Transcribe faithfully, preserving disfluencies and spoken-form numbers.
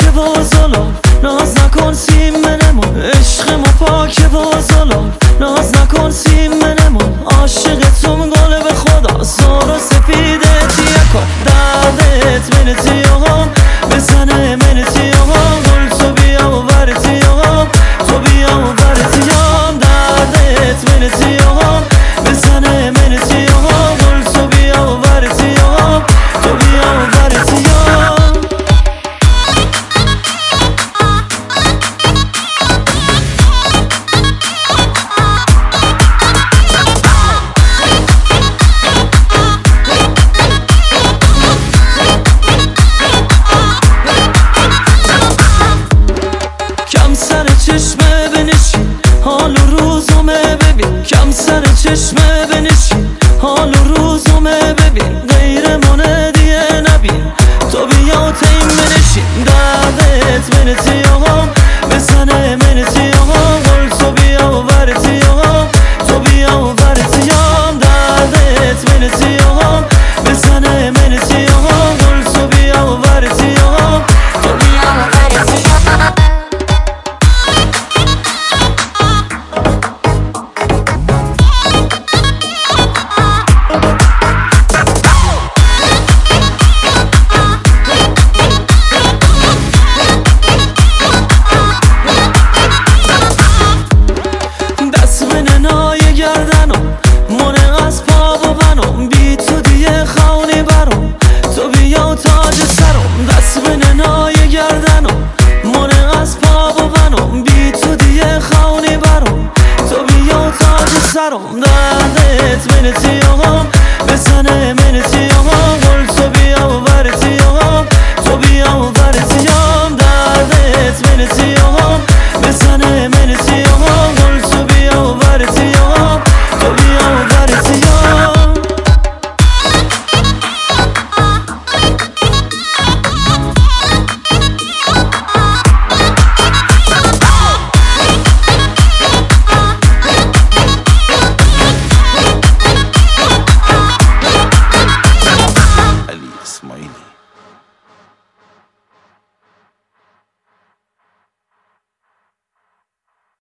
بازالا ناز نکن سیم منمون عشق ما پاک بازالا ناز نکن سیم منمون عاشقتم گله به خدا سارا سفیده تیکا دردت من تیاقام بزنه من تیاقام گل تو بیا و بر تیاقام تو بیا و بر تیام دردت من تیاقام بزنه من تیاقام گل تو بیا و بر تیاقام تو بیا و بر تیام چشمه بنشین حال و روزومه ببین کم سر چشمه بنشین حال و روزومه ببین غیر مونه دیگه نبین تو بیا تیم بنشین دردت من تیاقام بزنه من تیاقام گل تو بیا و بر تیاقام تو بیا و بر تیام دردت من تیاقام بزنه من تیاقام گل تو بیا و بر تیاقام تو بیا و بر تیاقام سرم دردت من تیاقام بزنه من